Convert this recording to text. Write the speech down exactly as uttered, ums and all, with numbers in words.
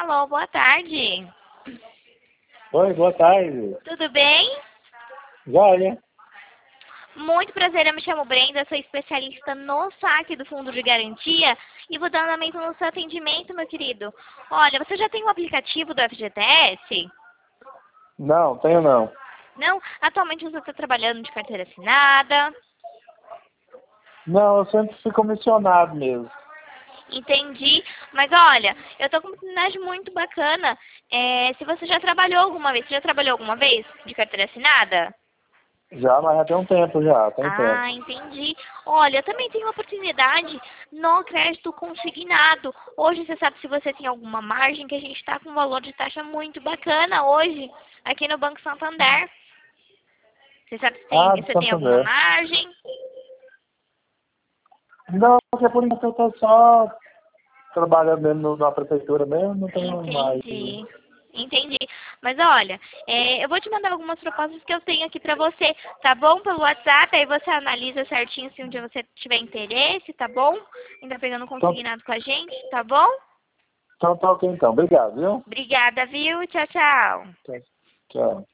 Alô, boa tarde. Oi, boa tarde. Tudo bem? Joia. Muito prazer, eu me chamo Brenda, sou especialista no saque do Fundo de Garantia e vou dar andamento no seu atendimento, meu querido. Olha, você já tem o aplicativo do F G T S? Não, tenho não. Não? Atualmente você está trabalhando de carteira assinada? Não, eu sempre fui comissionado mesmo. Entendi. Mas olha, eu tô com uma oportunidade muito bacana. É, se você já trabalhou alguma vez, você já trabalhou alguma vez de carteira assinada? Já, mas já tem um tempo já, tem tempo. Ah, entendi. Olha, eu também tenho oportunidade no crédito consignado. Hoje você sabe se você tem alguma margem, que a gente está com um valor de taxa muito bacana hoje, aqui no Banco Santander. Você sabe se tem, Ah, se do você tem alguma Santander. margem? Não, porque por enquanto eu tô só trabalhando mesmo no- na prefeitura mesmo, não tenho mais. Entendi. Entendi. Mas olha, é, eu vou te mandar algumas propostas que eu tenho aqui pra você, tá bom? Pelo WhatsApp, aí você analisa certinho se um dia você tiver interesse, tá bom? Ainda pegando Então, consignado com a gente, tá bom? então tá ok então. Obrigado, viu? Obrigada, viu? Tchau, tchau. Tchau. Tchau.